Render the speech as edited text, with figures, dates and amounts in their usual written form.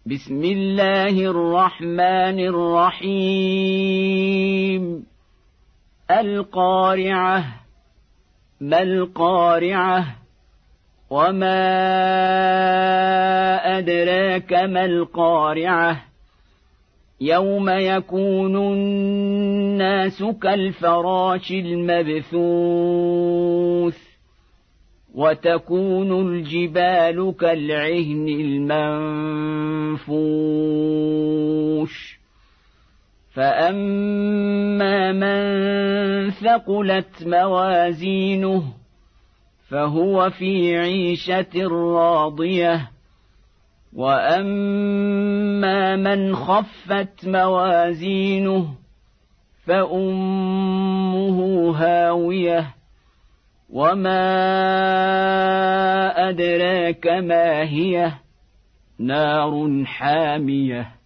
بسم الله الرحمن الرحيم القارعة ما القارعة وما أدراك ما القارعة يوم يكون الناس كالفراش المبثوث وتكون الجبال كالعهن المنفوش فأما من ثقلت موازينه فهو في عيشة راضية وأما من خفت موازينه فأمه هاوية وما أدراك ما هي نار حامية